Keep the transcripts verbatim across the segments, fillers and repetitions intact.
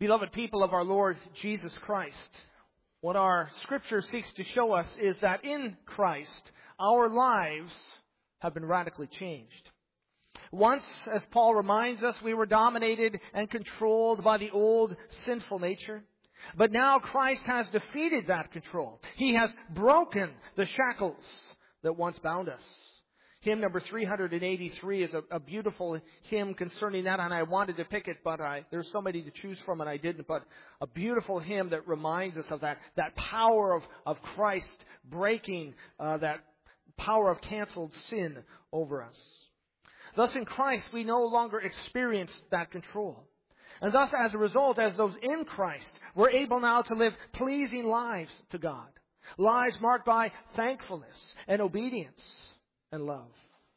Beloved people of our Lord Jesus Christ, what our Scripture seeks to show us is that in Christ, our lives have been radically changed. Once, as Paul reminds us, we were dominated and controlled by the old sinful nature. But now Christ has defeated that control. He has broken the shackles that once bound us. Hymn number three eighty-three is a, a beautiful hymn concerning that, and I wanted to pick it, but I, there's so many to choose from, and I didn't. But a beautiful hymn that reminds us of that, that power of, of Christ breaking uh, that power of canceled sin over us. Thus, in Christ, we no longer experience that control. And thus, as a result, as those in Christ, we're able now to live pleasing lives to God. Lives marked by thankfulness and obedience and love.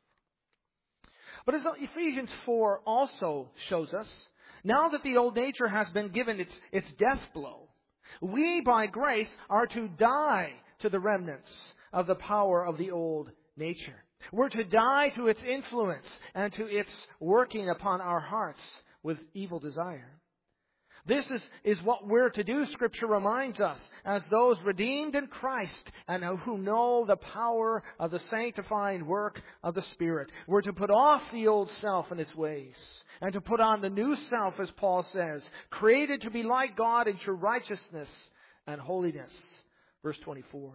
But as Ephesians four also shows us, now that the old nature has been given its, its death blow, we by grace are to die to the remnants of the power of the old nature. We're to die to its influence and to its working upon our hearts with evil desire. This is, is what we're to do, Scripture reminds us, as those redeemed in Christ and who know the power of the sanctifying work of the Spirit. We're to put off the old self and its ways, and to put on the new self, as Paul says, created to be like God in true righteousness and holiness. Verse twenty-four.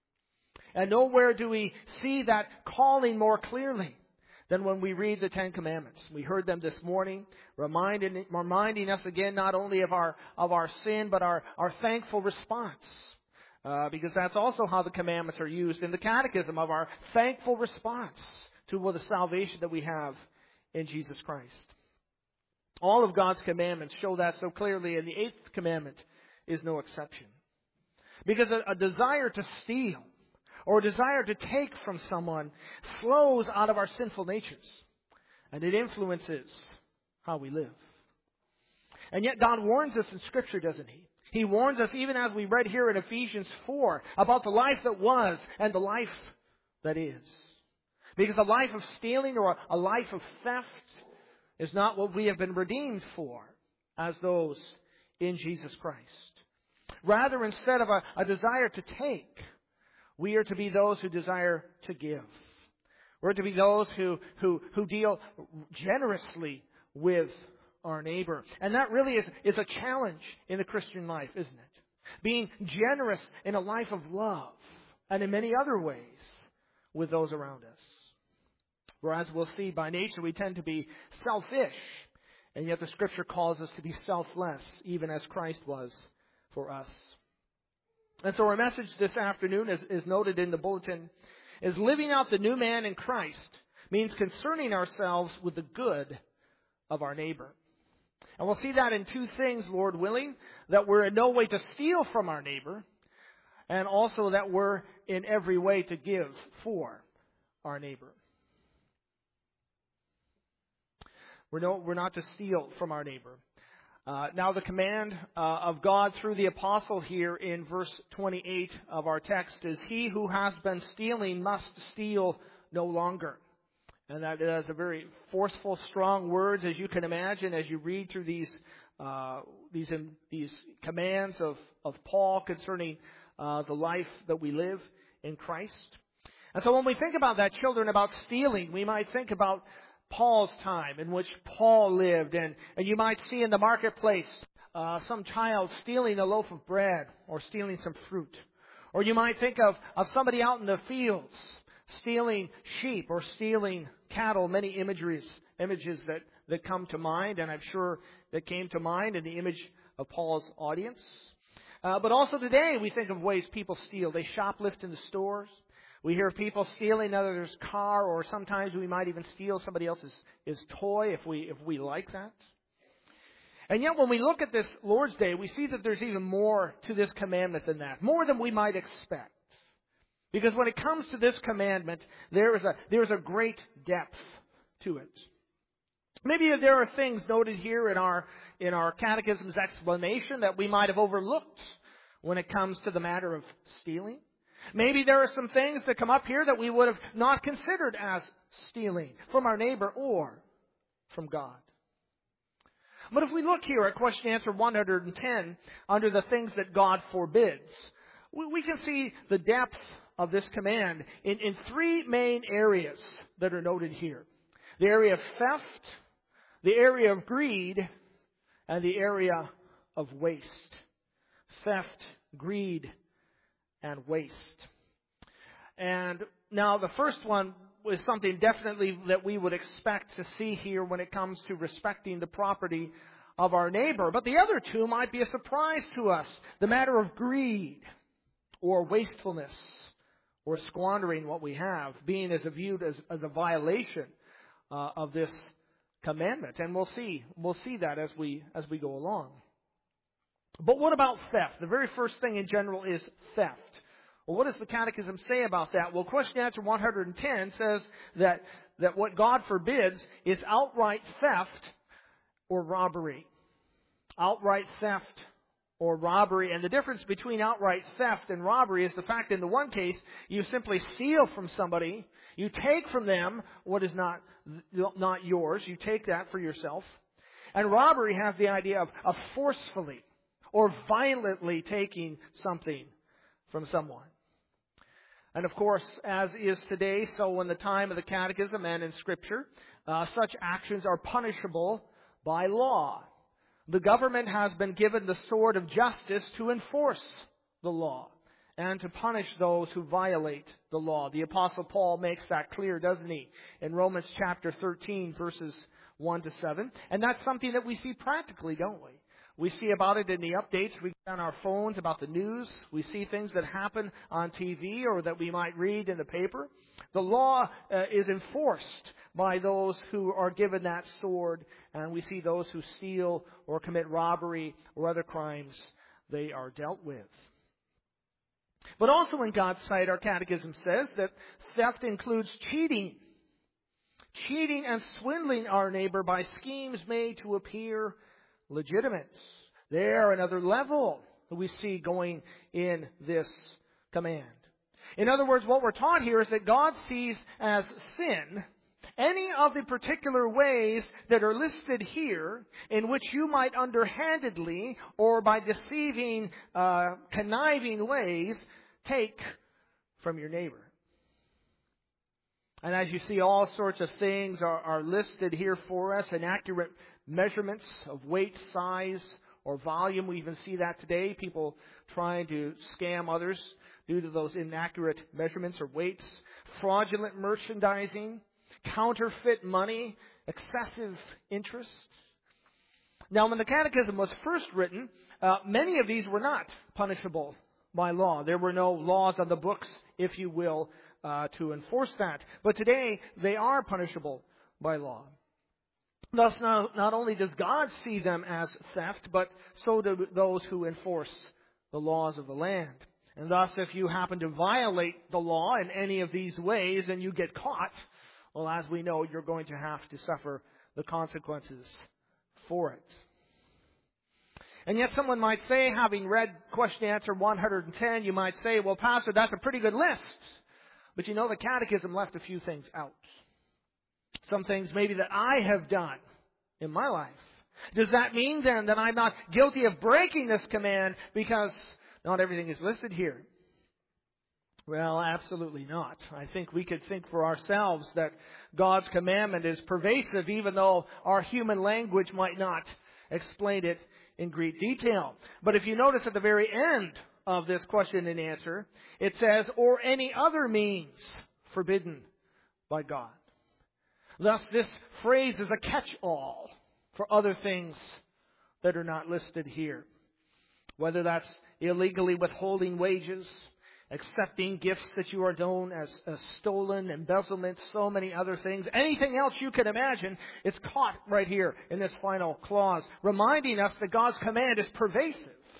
And nowhere do we see that calling more clearly than when we read the Ten Commandments. We heard them this morning, reminding, reminding us again not only of our of our sin, but our, our thankful response. Uh, because that's also how the commandments are used in the Catechism, of our thankful response to well, the salvation that we have in Jesus Christ. All of God's commandments show that so clearly, and the eighth commandment is no exception. Because a, a desire to steal or a desire to take from someone flows out of our sinful natures. And it influences how we live. And yet God warns us in Scripture, doesn't He? He warns us, even as we read here in Ephesians four, about the life that was and the life that is. Because a life of stealing or a life of theft is not what we have been redeemed for as those in Jesus Christ. Rather, instead of a, a desire to take, we are to be those who desire to give. We're to be those who, who, who deal generously with our neighbor. And that really is, is a challenge in the Christian life, isn't it? Being generous in a life of love and in many other ways with those around us. Whereas we'll see by nature we tend to be selfish. And yet the Scripture calls us to be selfless, even as Christ was for us. And so our message this afternoon, as is noted in the bulletin, is living out the new man in Christ means concerning ourselves with the good of our neighbor. And we'll see that in two things, Lord willing, that we're in no way to steal from our neighbor, and also that we're in every way to give for our neighbor. We're, no, we're not to steal from our neighbor. Uh, now the command uh, of God through the apostle here in verse twenty-eight of our text is, he who has been stealing must steal no longer. And that is a very forceful, strong words, as you can imagine, as you read through these uh, these um, these commands of, of Paul concerning uh, the life that we live in Christ. And so when we think about that, children, about stealing, we might think about Paul's time in which Paul lived, and, and you might see in the marketplace uh, some child stealing a loaf of bread or stealing some fruit. Or you might think of, of somebody out in the fields stealing sheep or stealing cattle, many imageries, images that, that come to mind, and I'm sure that came to mind in the image of Paul's audience. Uh, but also today we think of ways people steal. They shoplift in the stores. We hear of people stealing others' car, or sometimes we might even steal somebody else's his toy if we if we like that. And yet when we look at this Lord's Day, we see that there's even more to this commandment than that. More than we might expect. Because when it comes to this commandment, there is a there is a great depth to it. Maybe there are things noted here in our in our catechism's explanation that we might have overlooked when it comes to the matter of stealing. Maybe there are some things that come up here that we would have not considered as stealing from our neighbor or from God. But if we look here at question answer one hundred ten, under the things that God forbids, we, we can see the depth of this command in, in three main areas that are noted here. The area of theft, the area of greed, and the area of waste. Theft, greed, and waste. And now the first one is something definitely that we would expect to see here when it comes to respecting the property of our neighbor. But the other two might be a surprise to us. The matter of greed or wastefulness or squandering what we have, being as a viewed as, as a violation uh, of this commandment. And we'll see we'll see that as we as we go along. But what about theft? The very first thing in general is theft. Well, what does the Catechism say about that? Well, question answer one hundred ten says that, that what God forbids is outright theft or robbery. Outright theft or robbery. And the difference between outright theft and robbery is the fact in the one case, you simply steal from somebody. You take from them what is not, not yours. You take that for yourself. And robbery has the idea of, of forcefully or violently taking something from someone. And of course, as is today, so in the time of the Catechism and in Scripture, uh, such actions are punishable by law. The government has been given the sword of justice to enforce the law and to punish those who violate the law. The Apostle Paul makes that clear, doesn't he? In Romans chapter thirteen, verses one to seven. And that's something that we see practically, don't we? We see about it in the updates we get on our phones about the news. We see things that happen on T V or that we might read in the paper. The law uh, is enforced by those who are given that sword, and we see those who steal or commit robbery or other crimes, they are dealt with. But also in God's sight, our Catechism says that theft includes cheating. Cheating and swindling our neighbor by schemes made to appear legitimate. There, another level that we see going in this command. In other words, what we're taught here is that God sees as sin any of the particular ways that are listed here in which you might underhandedly or by deceiving, uh, conniving ways take from your neighbor. And as you see, all sorts of things are, are listed here for us, inaccurate measurements of weight, size, or volume. We even see that today, people trying to scam others due to those inaccurate measurements or weights. Fraudulent merchandising, counterfeit money, excessive interest. Now, when the Catechism was first written, uh, many of these were not punishable by law. There were no laws on the books, if you will, uh, to enforce that. But today, they are punishable by law. Thus, now, not only does God see them as theft, but so do those who enforce the laws of the land. And thus, if you happen to violate the law in any of these ways and you get caught, well, as we know, you're going to have to suffer the consequences for it. And yet someone might say, having read question answer one hundred ten, you might say, well, Pastor, that's a pretty good list. But you know, the Catechism left a few things out. Some things maybe that I have done in my life. Does that mean then that I'm not guilty of breaking this command because not everything is listed here? Well, absolutely not. I think we could think for ourselves that God's commandment is pervasive, even though our human language might not explain it in great detail. But if you notice at the very end of this question and answer, it says, or any other means forbidden by God. Thus, this phrase is a catch-all for other things that are not listed here. Whether that's illegally withholding wages, accepting gifts that you are known as, as stolen, embezzlement, so many other things. Anything else you can imagine, it's caught right here in this final clause, reminding us that God's command is pervasive.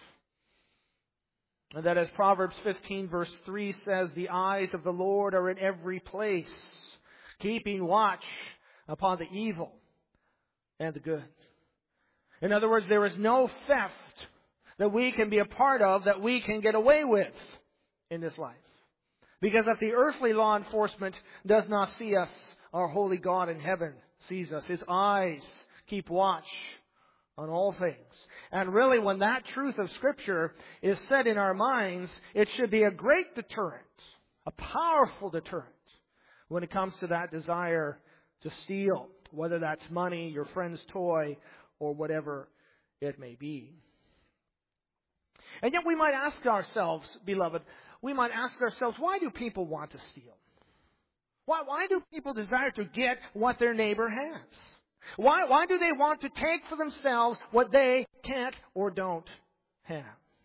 And that as Proverbs fifteen verse three says, the eyes of the Lord are in every place, keeping watch upon the evil and the good. In other words, there is no theft that we can be a part of, that we can get away with in this life. Because if the earthly law enforcement does not see us, our holy God in heaven sees us. His eyes keep watch on all things. And really, when that truth of Scripture is set in our minds, it should be a great deterrent, a powerful deterrent, when it comes to that desire to steal, whether that's money, your friend's toy, or whatever it may be. And yet we might ask ourselves, beloved, we might ask ourselves, why do people want to steal? Why, why do people desire to get what their neighbor has? Why, why do they want to take for themselves what they can't or don't have?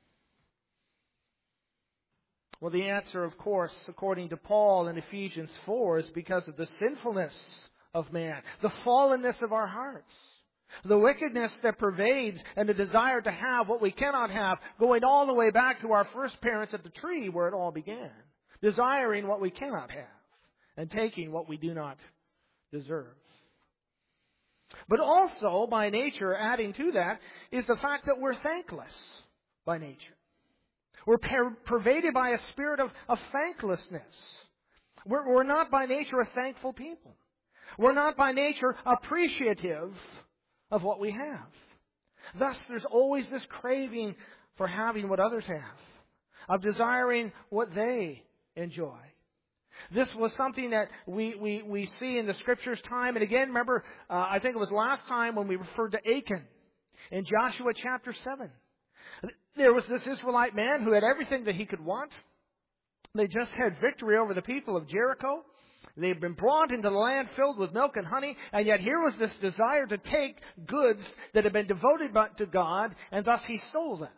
Well, the answer, of course, according to Paul in Ephesians four, is because of the sinfulness of man, the fallenness of our hearts, the wickedness that pervades, and the desire to have what we cannot have, going all the way back to our first parents at the tree where it all began, desiring what we cannot have and taking what we do not deserve. But also, by nature, adding to that, is the fact that we're thankless by nature. We're per- pervaded by a spirit of, of thanklessness. We're, we're not by nature a thankful people. We're not by nature appreciative of what we have. Thus, there's always this craving for having what others have, of desiring what they enjoy. This was something that we, we, we see in the Scriptures time and again. Remember, uh, I think it was last time when we referred to Achan in Joshua chapter seven. There was this Israelite man who had everything that he could want. They just had victory over the people of Jericho. They had been brought into the land filled with milk and honey, and yet here was this desire to take goods that had been devoted to God, and thus he stole them.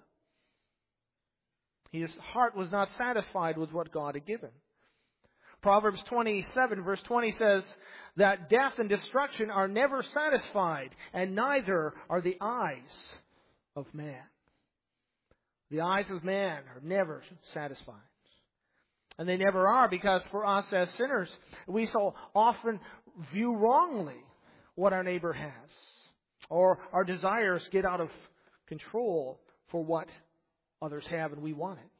His heart was not satisfied with what God had given. Proverbs twenty-seven verse twenty says that death and destruction are never satisfied, and neither are the eyes of man. The eyes of man are never satisfied. And they never are, because for us as sinners, we so often view wrongly what our neighbor has, or our desires get out of control for what others have and we want it.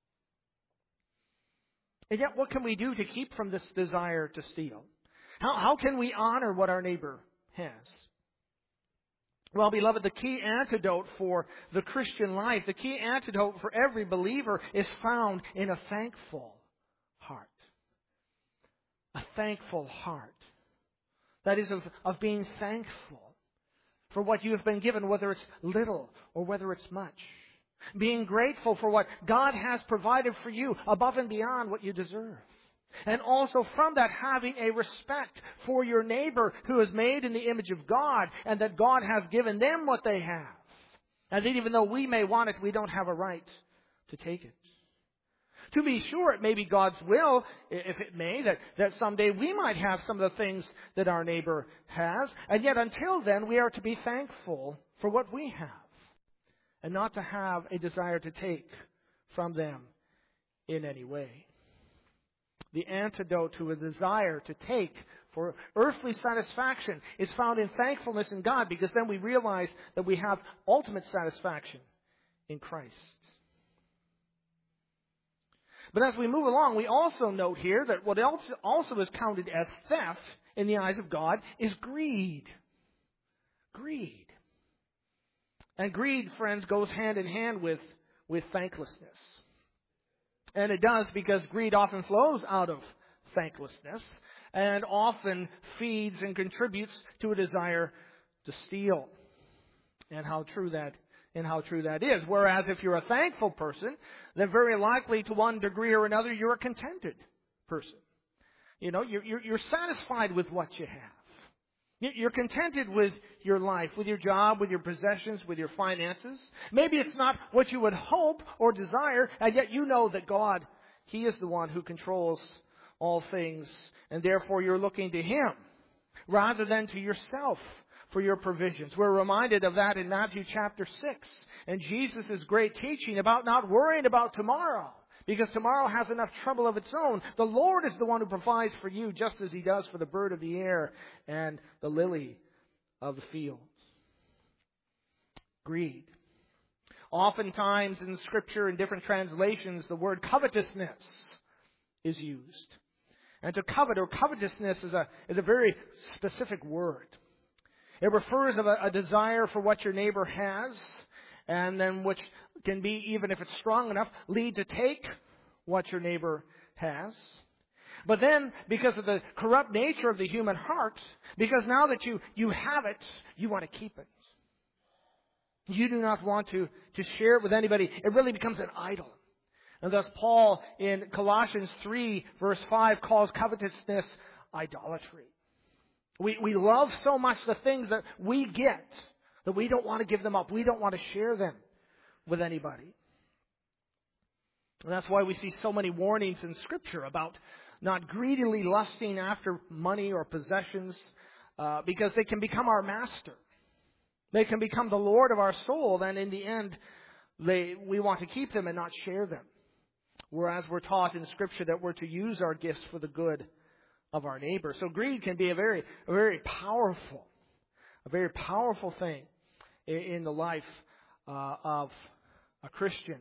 And yet, what can we do to keep from this desire to steal? How, how can we honor what our neighbor has? Well, beloved, the key antidote for the Christian life, the key antidote for every believer is found in a thankful heart. A thankful heart. That is, of, of being thankful for what you have been given, whether it's little or whether it's much. Being grateful for what God has provided for you above and beyond what you deserve. And also from that, having a respect for your neighbor who is made in the image of God, and that God has given them what they have. And that even though we may want it, we don't have a right to take it. To be sure, it may be God's will, if it may, that, that someday we might have some of the things that our neighbor has. And yet until then, we are to be thankful for what we have, and not to have a desire to take from them in any way. The antidote to a desire to take for earthly satisfaction is found in thankfulness in God, because then we realize that we have ultimate satisfaction in Christ. But as we move along, we also note here that what else also is counted as theft in the eyes of God is greed. Greed. And greed, friends, goes hand in hand with, with thanklessness. And it does, because greed often flows out of thanklessness and often feeds and contributes to a desire to steal. And how true that and how true that is. Whereas if you're a thankful person, then very likely to one degree or another you're a contented person. You know, you're, you're, you're satisfied with what you have. You're contented with your life, with your job, with your possessions, with your finances. Maybe it's not what you would hope or desire, and yet you know that God, He is the one who controls all things, and therefore you're looking to Him rather than to yourself for your provisions. We're reminded of that in Matthew chapter six, and Jesus' great teaching about not worrying about tomorrow, because tomorrow has enough trouble of its own. The Lord is the one who provides for you, just as He does for the bird of the air and the lily of the fields. Greed. Oftentimes in Scripture, in different translations, the word covetousness is used. And to covet or covetousness is a, is a very specific word. It refers of a, a desire for what your neighbor has, and then which can be, even if it's strong enough, lead to take what your neighbor has. But then, because of the corrupt nature of the human heart, because now that you, you have it, you want to keep it. You do not want to, to share it with anybody. It really becomes an idol. And thus Paul in Colossians three verse five calls covetousness idolatry. We, we love so much the things that we get that we don't want to give them up. We don't want to share them with anybody. And that's why we see so many warnings in Scripture about not greedily lusting after money or possessions, uh, because they can become our master. They can become the Lord of our soul. Then in the end, they, we want to keep them and not share them. Whereas we're taught in Scripture that we're to use our gifts for the good of our neighbor. So greed can be a very, a very powerful, a very powerful thing in, in the life uh, of a Christian.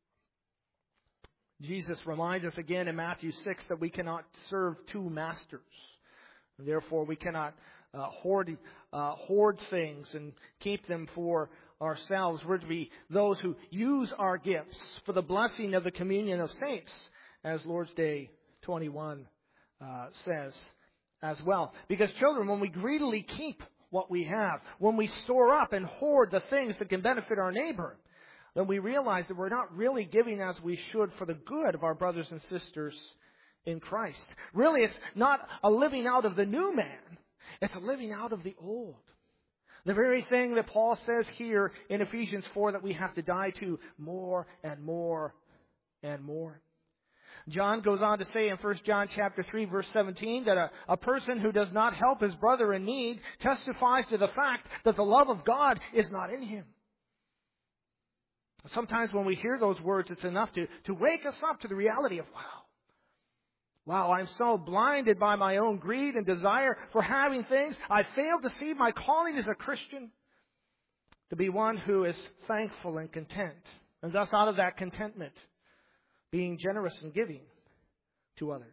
Jesus reminds us again in Matthew six that we cannot serve two masters. Therefore, we cannot uh, hoard uh, hoard things and keep them for ourselves. We're to be those who use our gifts for the blessing of the communion of saints, as Lord's Day twenty-one uh, says as well. Because children, when we greedily keep what we have, when we store up and hoard the things that can benefit our neighbor, then we realize that we're not really giving as we should for the good of our brothers and sisters in Christ. Really, it's not a living out of the new man. It's a living out of the old. The very thing that Paul says here in Ephesians four that we have to die to more and more and more. John goes on to say in First John chapter three verse seventeen that a, a person who does not help his brother in need testifies to the fact that the love of God is not in him. Sometimes when we hear those words, it's enough to, to wake us up to the reality of, wow, wow, I'm so blinded by my own greed and desire for having things. I failed to see my calling as a Christian to be one who is thankful and content. And thus out of that contentment, being generous and giving to others.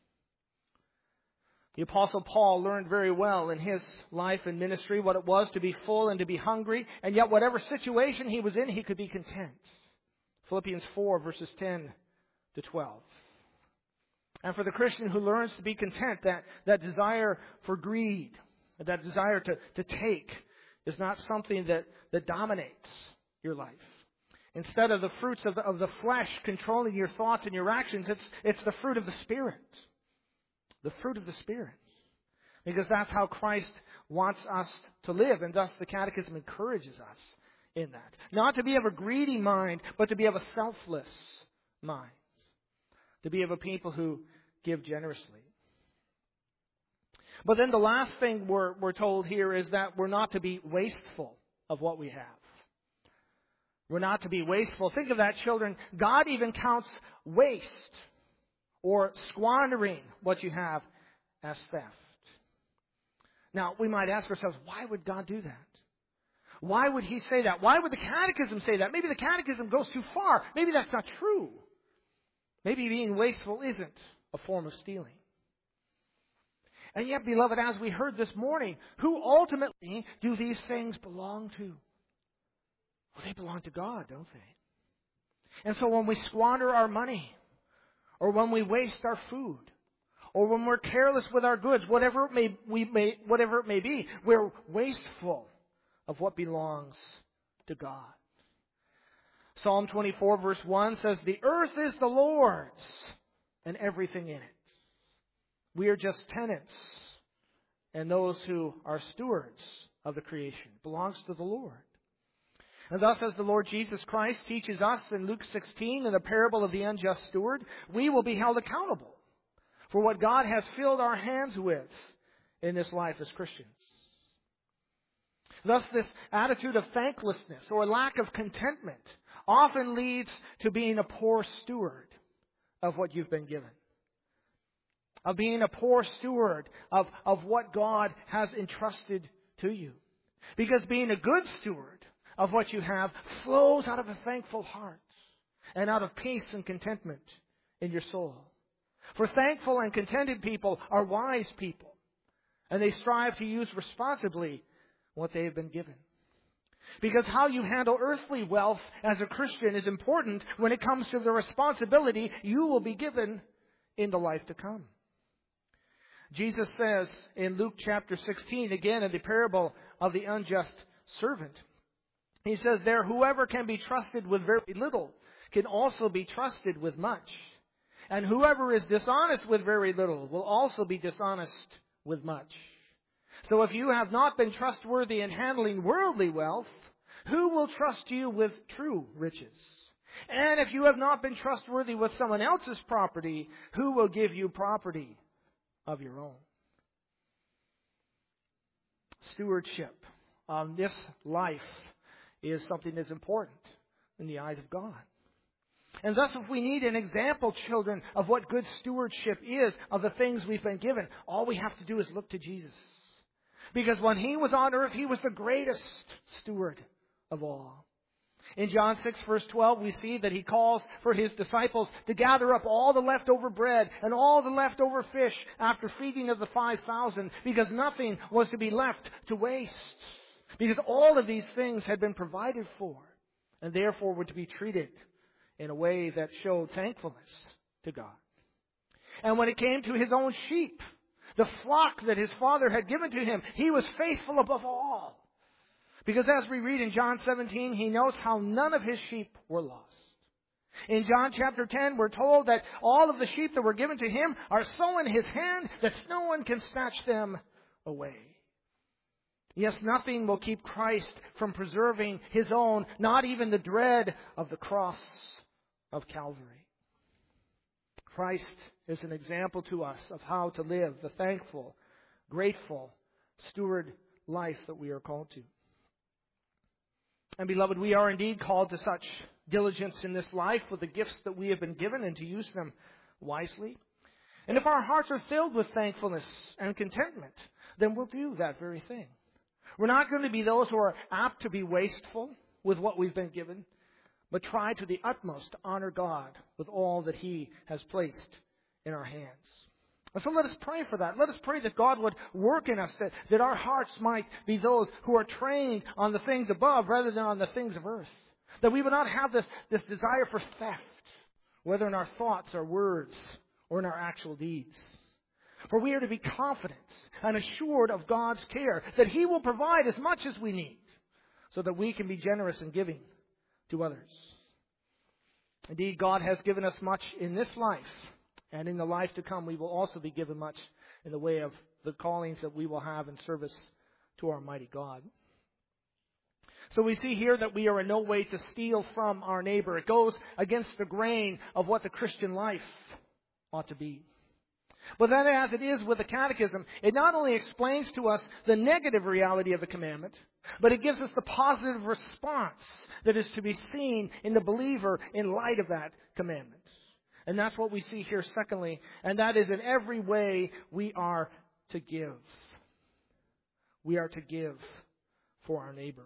The Apostle Paul learned very well in his life and ministry what it was to be full and to be hungry, and yet whatever situation he was in, he could be content. Philippians four, verses ten to twelve. And for the Christian who learns to be content, that, that desire for greed, that desire to, to take, is not something that, that dominates your life. Instead of the fruits of the, of the flesh controlling your thoughts and your actions, it's, it's the fruit of the Spirit. The fruit of the Spirit. Because that's how Christ wants us to live. And thus the Catechism encourages us in that. Not to be of a greedy mind, but to be of a selfless mind. To be of a people who give generously. But then the last thing we're, we're told here is that we're not to be wasteful of what we have. We're not to be wasteful. Think of that, children. God even counts waste or squandering what you have as theft. Now, we might ask ourselves, why would God do that? Why would He say that? Why would the Catechism say that? Maybe the Catechism goes too far. Maybe that's not true. Maybe being wasteful isn't a form of stealing. And yet, beloved, as we heard this morning, who ultimately do these things belong to? Well, they belong to God, don't they? And so when we squander our money, or when we waste our food, or when we're careless with our goods, whatever it may, we may, whatever it may be, we're wasteful of what belongs to God. Psalm twenty-four verse one says, "The earth is the Lord's, and everything in it." We are just tenants, and those who are stewards of the creation. It belongs to the Lord. And thus, as the Lord Jesus Christ teaches us in Luke sixteen in the parable of the unjust steward, we will be held accountable for what God has filled our hands with in this life as Christians. Thus, this attitude of thanklessness or lack of contentment often leads to being a poor steward of what you've been given. Of being a poor steward of, of what God has entrusted to you. Because being a good steward of what you have flows out of a thankful heart and out of peace and contentment in your soul. For thankful and contented people are wise people, and they strive to use responsibly what they have been given. Because how you handle earthly wealth as a Christian is important when it comes to the responsibility you will be given in the life to come. Jesus says in Luke chapter sixteen, again in the parable of the unjust servant, He says there, whoever can be trusted with very little can also be trusted with much. And whoever is dishonest with very little will also be dishonest with much. So if you have not been trustworthy in handling worldly wealth, who will trust you with true riches? And if you have not been trustworthy with someone else's property, who will give you property of your own? Stewardship on this life is something that's important in the eyes of God. And thus, if we need an example, children, of what good stewardship is, of the things we've been given, all we have to do is look to Jesus. Because when He was on earth, He was the greatest steward of all. In John six, verse twelve, we see that He calls for His disciples to gather up all the leftover bread and all the leftover fish after feeding of the five thousand, because nothing was to be left to waste. Because all of these things had been provided for, and therefore were to be treated in a way that showed thankfulness to God. And when it came to His own sheep, the flock that His Father had given to Him, He was faithful above all. Because as we read in John seventeen, He knows how none of His sheep were lost. In John chapter ten, we're told that all of the sheep that were given to Him are so in His hand that no one can snatch them away. Yes, nothing will keep Christ from preserving His own, not even the dread of the cross of Calvary. Christ is an example to us of how to live the thankful, grateful, steward life that we are called to. And beloved, we are indeed called to such diligence in this life with the gifts that we have been given, and to use them wisely. And if our hearts are filled with thankfulness and contentment, then we'll do that very thing. We're not going to be those who are apt to be wasteful with what we've been given, but try to the utmost to honor God with all that He has placed in our hands. And so let us pray for that. Let us pray that God would work in us, that, that our hearts might be those who are trained on the things above rather than on the things of earth. That we would not have this, this desire for theft, whether in our thoughts or words or in our actual deeds. For we are to be confident and assured of God's care, that He will provide as much as we need, so that we can be generous in giving to others. Indeed, God has given us much in this life, and in the life to come we will also be given much in the way of the callings that we will have in service to our mighty God. So we see here that we are in no way to steal from our neighbor. It goes against the grain of what the Christian life ought to be. But then, as it is with the Catechism, it not only explains to us the negative reality of the commandment, but it gives us the positive response that is to be seen in the believer in light of that commandment. And that's what we see here secondly, and that is in every way we are to give. We are to give for our neighbor.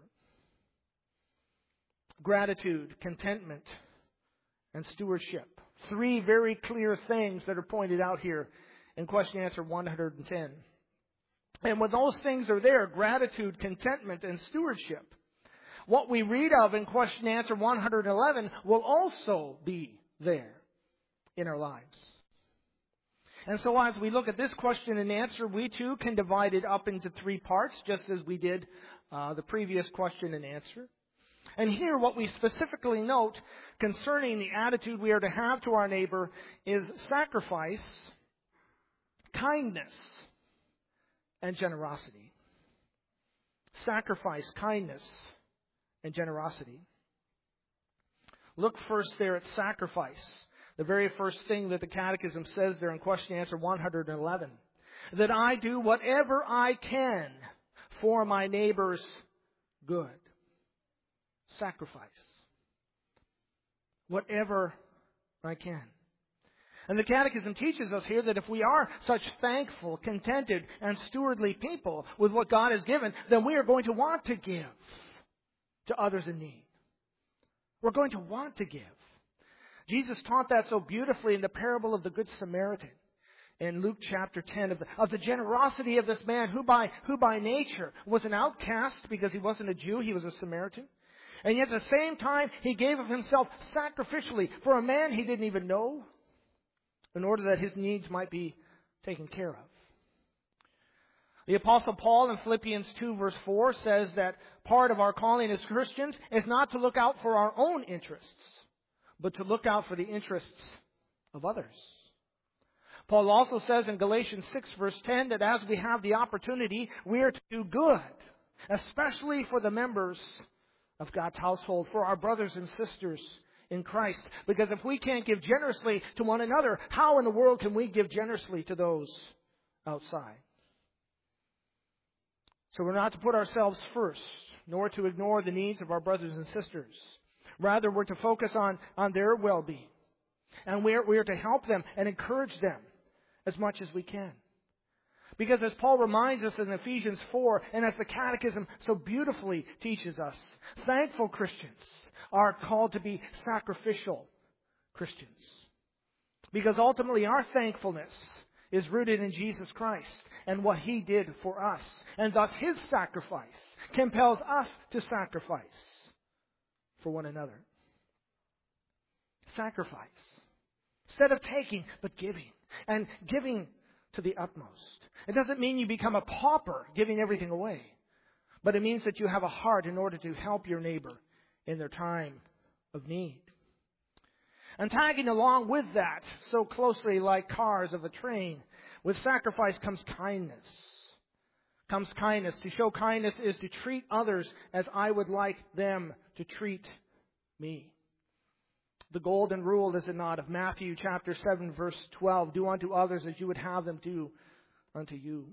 Gratitude, contentment, and stewardship. Three very clear things that are pointed out here in question answer one hundred ten. And when those things are there, gratitude, contentment, and stewardship, what we read of in question answer one hundred eleven will also be there in our lives. And so as we look at this question and answer, we too can divide it up into three parts, just as we did uh, the previous question and answer. And here what we specifically note concerning the attitude we are to have to our neighbor is sacrifice, kindness, and generosity. Sacrifice, kindness, and generosity. Look first there at sacrifice. The very first thing that the Catechism says there in question answer one hundred eleven. That I do whatever I can for my neighbor's good. Sacrifice. Whatever I can. And the Catechism teaches us here that if we are such thankful, contented, and stewardly people with what God has given, then we are going to want to give to others in need. We're going to want to give. Jesus taught that so beautifully in the parable of the Good Samaritan. in Luke chapter ten of the, of the generosity of this man who by, who by nature was an outcast because he wasn't a Jew, he was a Samaritan. And yet at the same time, he gave of himself sacrificially for a man he didn't even know in order that his needs might be taken care of. The Apostle Paul in Philippians two verse four says that part of our calling as Christians is not to look out for our own interests, but to look out for the interests of others. Paul also says in Galatians six verse ten that as we have the opportunity, we are to do good, especially for the members of God's household, for our brothers and sisters in Christ. Because if we can't give generously to one another, how in the world can we give generously to those outside? So we're not to put ourselves first, nor to ignore the needs of our brothers and sisters. Rather, we're to focus on, on their well-being. And we're, we're to help them and encourage them as much as we can. Because as Paul reminds us in Ephesians four, and as the Catechism so beautifully teaches us, thankful Christians are called to be sacrificial Christians. Because ultimately our thankfulness is rooted in Jesus Christ and what He did for us. And thus His sacrifice compels us to sacrifice for one another. Sacrifice. Instead of taking, but giving. And giving to the utmost. It doesn't mean you become a pauper giving everything away. But it means that you have a heart in order to help your neighbor in their time of need. And tagging along with that, so closely like cars of a train, with sacrifice comes kindness. Comes kindness. To show kindness is to treat others as I would like them to treat me. The golden rule, is it not, of Matthew chapter seven, verse twelve, do unto others as you would have them do unto you.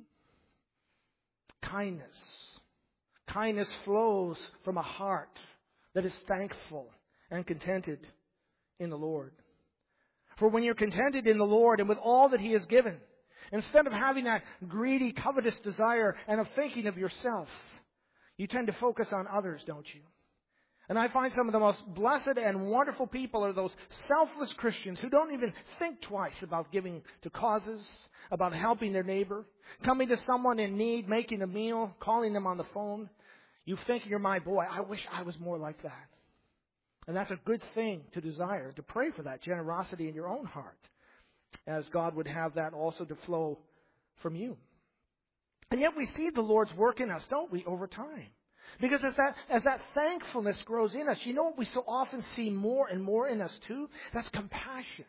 Kindness. Kindness flows from a heart that is thankful and contented in the Lord. For when you're contented in the Lord and with all that He has given, instead of having that greedy, covetous desire and of thinking of yourself, you tend to focus on others, don't you? And I find some of the most blessed and wonderful people are those selfless Christians who don't even think twice about giving to causes, about helping their neighbor, coming to someone in need, making a meal, calling them on the phone. You think in your mind, boy, I wish I was more like that. And that's a good thing to desire, to pray for that generosity in your own heart, as God would have that also to flow from you. And yet we see the Lord's work in us, don't we, over time? Because as that, as that thankfulness grows in us, you know what we so often see more and more in us too? That's compassion.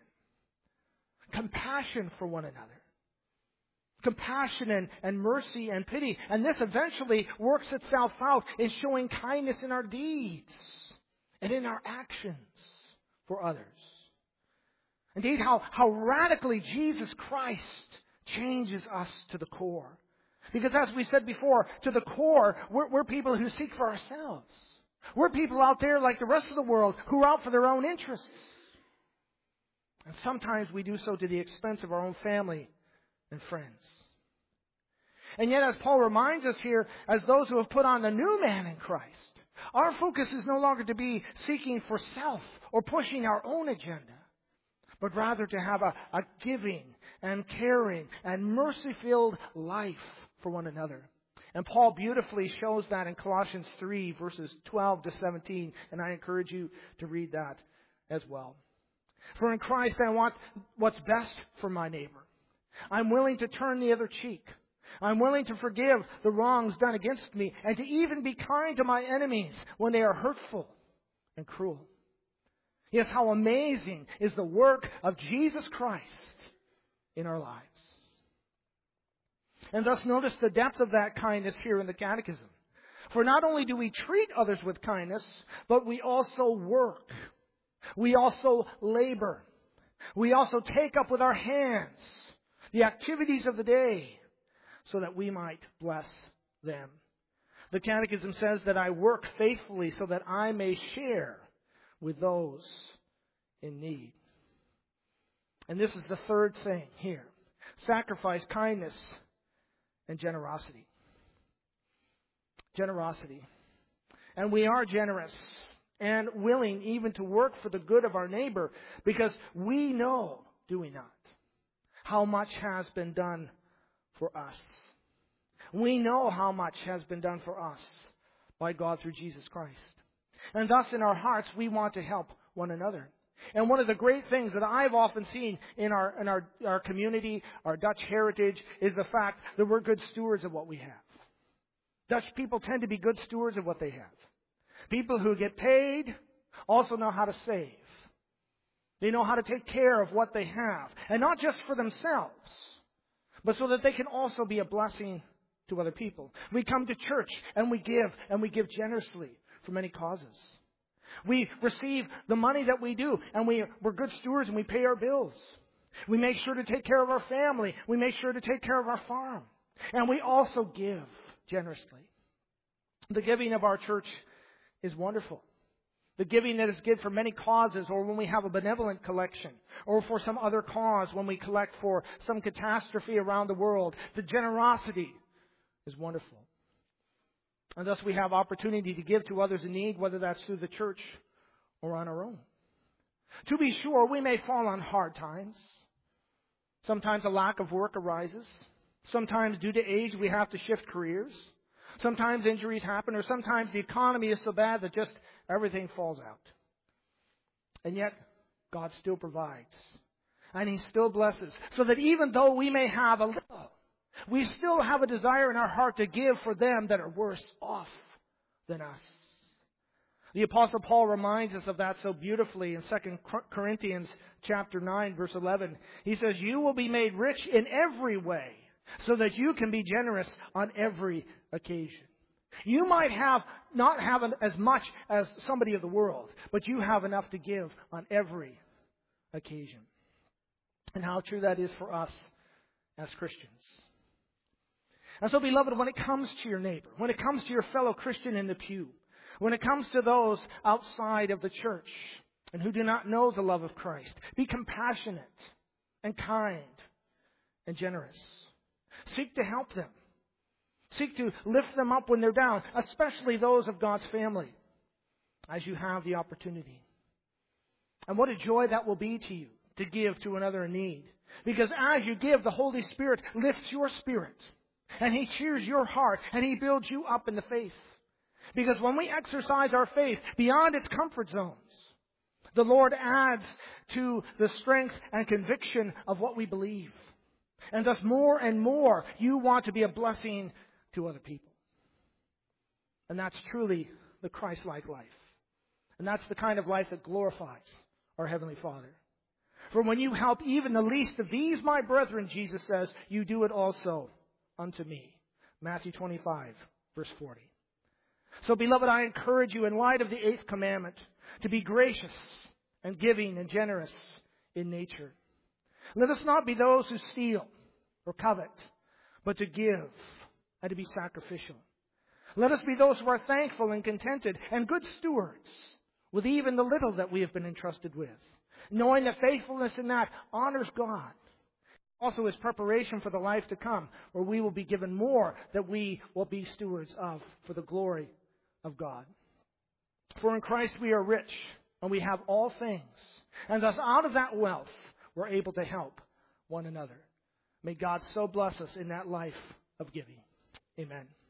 Compassion for one another. Compassion and, and mercy and pity. And this eventually works itself out in showing kindness in our deeds and in our actions for others. Indeed, how, how radically Jesus Christ changes us to the core. Because as we said before, to the core, we're, we're people who seek for ourselves. We're people out there like the rest of the world who are out for their own interests. And sometimes we do so to the expense of our own family and friends. And yet, as Paul reminds us here, as those who have put on the new man in Christ, our focus is no longer to be seeking for self or pushing our own agenda, but rather to have a, a giving and caring and mercy-filled life for one another. And Paul beautifully shows that in Colossians three, verses twelve to seventeen, and I encourage you to read that as well. For in Christ I want what's best for my neighbor. I'm willing to turn the other cheek. I'm willing to forgive the wrongs done against me and to even be kind to my enemies when they are hurtful and cruel. Yes, how amazing is the work of Jesus Christ in our lives. And thus notice the depth of that kindness here in the Catechism. For not only do we treat others with kindness, but we also work. We also labor. We also take up with our hands the activities of the day so that we might bless them. The Catechism says that I work faithfully so that I may share with those in need. And this is the third thing here. Sacrifice, kindness, and generosity. Generosity. And we are generous and willing even to work for the good of our neighbor because we know, do we not, how much has been done for us. We know how much has been done for us by God through Jesus Christ. And thus in our hearts, we want to help one another. And one of the great things that I've often seen in our in our, our community, our Dutch heritage, is the fact that we're good stewards of what we have. Dutch people tend to be good stewards of what they have. People who get paid also know how to save. They know how to take care of what they have. And not just for themselves, but so that they can also be a blessing to other people. We come to church and we give, and we give generously for many causes. We receive the money that we do, and we, we're good stewards, and we pay our bills. We make sure to take care of our family. We make sure to take care of our farm. And we also give generously. The giving of our church is wonderful. The giving that is given for many causes, or when we have a benevolent collection, or for some other cause, when we collect for some catastrophe around the world. The generosity is wonderful. And thus we have opportunity to give to others in need, whether that's through the church or on our own. To be sure, we may fall on hard times. Sometimes a lack of work arises. Sometimes due to age we have to shift careers. Sometimes injuries happen, or sometimes the economy is so bad that just everything falls out. And yet, God still provides. And He still blesses. So that even though we may have a little, we still have a desire in our heart to give for them that are worse off than us. The Apostle Paul reminds us of that so beautifully in Second Corinthians chapter nine, verse eleven. He says, "You will be made rich in every way, so that you can be generous on every occasion." You might have not have as much as somebody of the world, but you have enough to give on every occasion. And how true that is for us as Christians. And so, beloved, when it comes to your neighbor, when it comes to your fellow Christian in the pew, when it comes to those outside of the church and who do not know the love of Christ, be compassionate and kind and generous. Seek to help them. Seek to lift them up when they're down, especially those of God's family, as you have the opportunity. And what a joy that will be to you to give to another in need. Because as you give, the Holy Spirit lifts your spirit. And He cheers your heart. And He builds you up in the faith. Because when we exercise our faith beyond its comfort zones, the Lord adds to the strength and conviction of what we believe. And thus more and more you want to be a blessing to other people. And that's truly the Christ-like life. And that's the kind of life that glorifies our Heavenly Father. For when you help even the least of these my brethren, Jesus says, you do it also unto me. Matthew twenty-five, verse forty. So, beloved, I encourage you in light of the eighth commandment to be gracious and giving and generous in nature. Let us not be those who steal or covet, but to give and to be sacrificial. Let us be those who are thankful and contented and good stewards with even the little that we have been entrusted with, knowing that faithfulness in that honors God. Also is preparation for the life to come, where we will be given more that we will be stewards of for the glory of God. For in Christ we are rich, and we have all things. And thus out of that wealth, we're able to help one another. May God so bless us in that life of giving. Amen.